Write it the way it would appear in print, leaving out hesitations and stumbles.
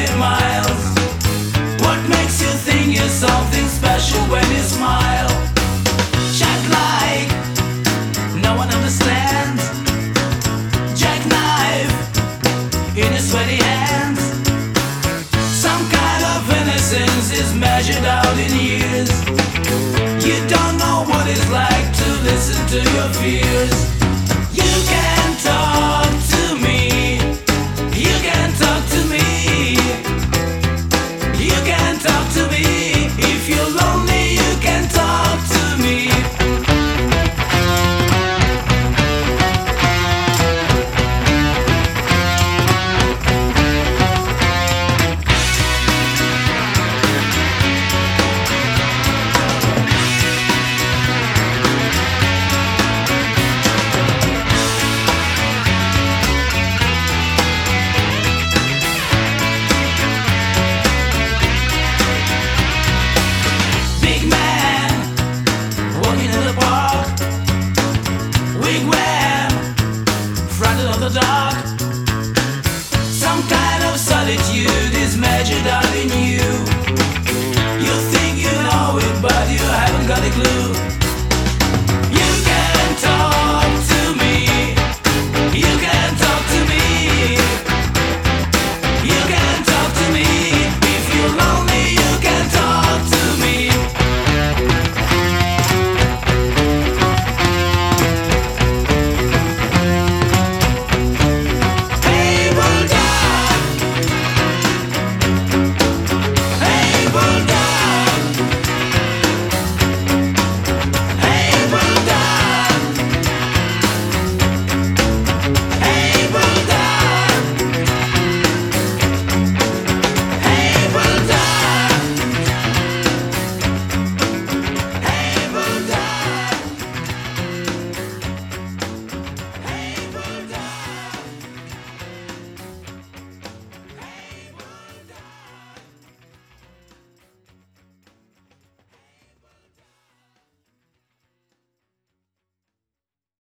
miles. What makes you think you're something special when you smile? Childlike, no one understands. Jackknife in your sweaty hands. Some kind of innocence is measured out in years. You don't know what it's like to listen to your fears.